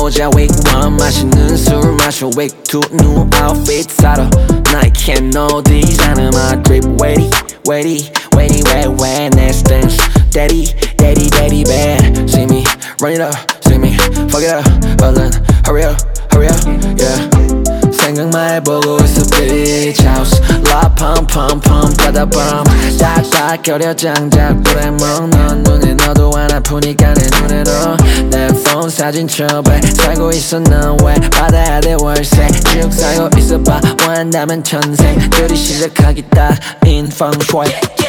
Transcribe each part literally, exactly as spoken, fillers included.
내고자 week one 맛있는 술 마셔 week two new outfit 사러 나의 캐노 디자이너 my drip weighty weighty weighty weight weight next dance daddy daddy daddy bad see me run it up see me fuck it up 얼른 hurry up hurry up yeah 생각만 해보고 있어 beach house La pump pump pump 따다 bum 딱딱 껴려 장작 불에 먹는 눈에 너도 안 아프니까 내 눈에 너 내 폰 사진 첩에 살고 있어 넌 왜 받아야 돼 월세 쭉 살고 있어봐 원한다면 천생들이 시작하기 딱인 feng shui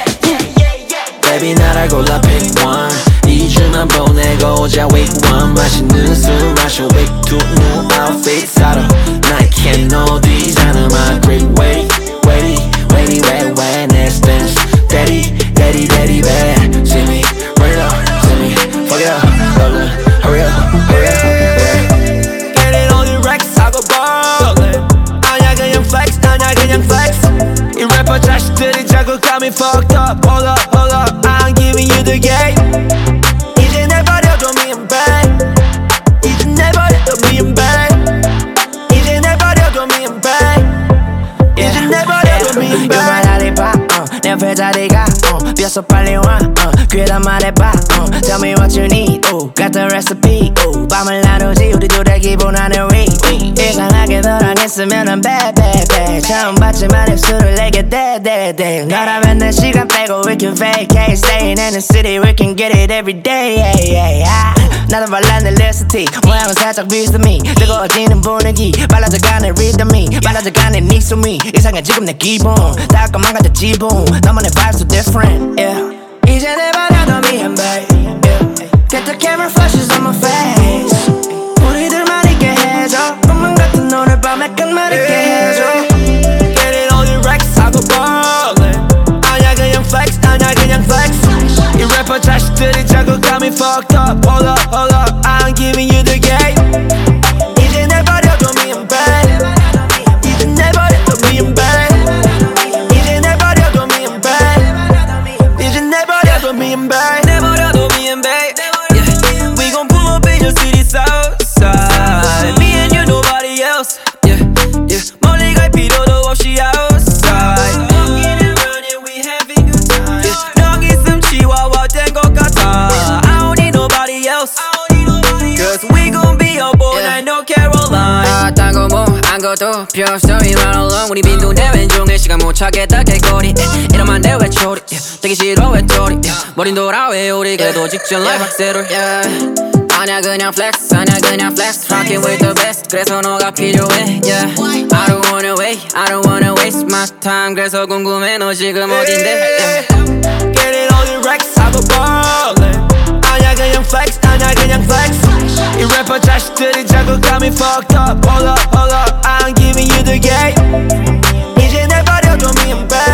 Baby 나를 골라 pick one 이 주만 보내고 오자 week one 맛있는 술 마셔 week two new outfit 사러 나의 캐노 디자이너 my grip weighty weighty weighty weight weight next dance daddy daddy daddy bad see me run it up see me fuck it up 얼른 hurry up hurry up yeah. Getting all the racks 하고 ballin' 아냐 그냥 flex 아냐 그냥 flex 이 래퍼 자식들이 자꾸 got me fucked up hold up hold up I'm giving you the game 이제 내버려둬 me and bang 이제 내버려둬 me and bang 이제 내버려둬 me and bang 이제 내버려둬 me and bang 말하리 봐 내 별자리가 뼈서 빨리 와 귀에다 말해봐 Tell me what you need got the recipe 밤을 나누지 우리 둘의 기본하는 we 이상하게 너랑 있으면은 bad bad bad 처음 봤지만 입술을 내게 대 대 대 너라면 내 시간 빼고 we can vacate Staying in the city we can get it every day yeah, yeah, yeah. 나도 발랐네 립스틱 모양은 살짝 비슷해 뜨거워지는 분위기 빨라져가는 리듬이 빨라져가는 네 숨이 이상해 지금 내 기분 달콤한 같은 지붕 너만의 vibe so different yeah. 이제 내버려둬 me and babe yeah. Get the camera flashes on my face 우리들만 있게 해줘 꿈만 같은 오늘 밤에 끝만 있게 해줘 Getting all the racks 하고 ballin' 아냐 그냥 flex 아냐 그냥 flex 이 래퍼 자식들이 자꾸 got me fucked up hold up hold up I'm giving you the game 이제 내버려둬 me and bang 이제 내버려둬 me and bang 이제 내버려둬 me and bang 이제 내버려둬 me and bang 내버려둬 me and bang yeah. We gon' pull up in your city south side Me and you nobody else yeah, yeah. 멀리 갈 필요도 없이 outside Walking and running we having good time yeah. 너 있음 치와와 된 것 같아 I don't need nobody else Cause we gon' be up all night no Caroline 아 딴 거 뭐 안 것도 필요 없어 We run along 우리 빈둥대 왼쪽에 시간 못 찾겠다 개거리 이러면 내 외초리 되기 싫어 외톨이 머린 돌아 왜 우리 그래도 직전 라이브 박세롤 아냐 그냥 flex 아냐 그냥 flex Rockin' with the best 그래서 너가 필요해 yeah. I don't wanna wait I don't wanna waste my time 그래서 궁금해 너 지금 어딘데 yeah. Getting all the racks 하고 ballin' 아냐 그냥 flex 아냐 그냥 flex 이 래퍼 자식들이 자꾸 got me fucked up hold up hold up I'm giving you the game 이제 내버려둬 me and bang